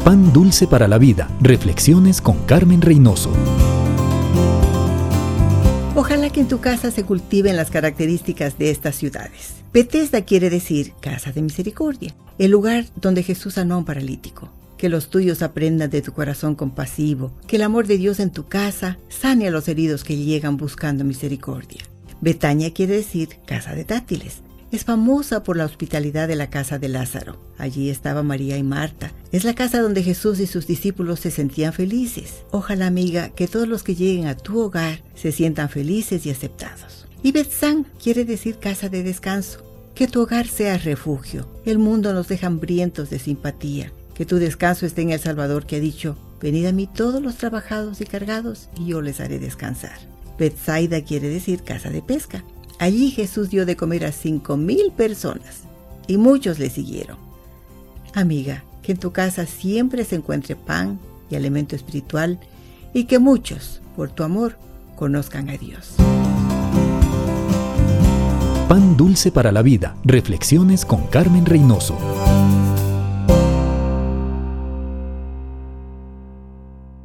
Pan dulce para la vida. Reflexiones con Carmen Reynoso. Ojalá que en tu casa se cultiven las características de estas ciudades. Bethesda quiere decir casa de misericordia, el lugar donde Jesús sanó a un paralítico. Que los tuyos aprendan de tu corazón compasivo, que el amor de Dios en tu casa sane a los heridos que llegan buscando misericordia. Betania quiere decir casa de dátiles. Es famosa por la hospitalidad de la casa de Lázaro. Allí estaba María y Marta. Es la casa donde Jesús y sus discípulos se sentían felices. Ojalá, amiga, que todos los que lleguen a tu hogar se sientan felices y aceptados. Y Bethsán quiere decir casa de descanso. Que tu hogar sea refugio. El mundo nos deja hambrientos de simpatía. Que tu descanso esté en el Salvador, que ha dicho: venid a mí todos los trabajados y cargados, y yo les haré descansar. Betsaida quiere decir casa de pesca. Allí Jesús dio de comer a 5,000 personas, y muchos le siguieron. Amiga, que en tu casa siempre se encuentre pan y alimento espiritual, y que muchos, por tu amor, conozcan a Dios. Pan dulce para la vida. Reflexiones con Carmen Reynoso.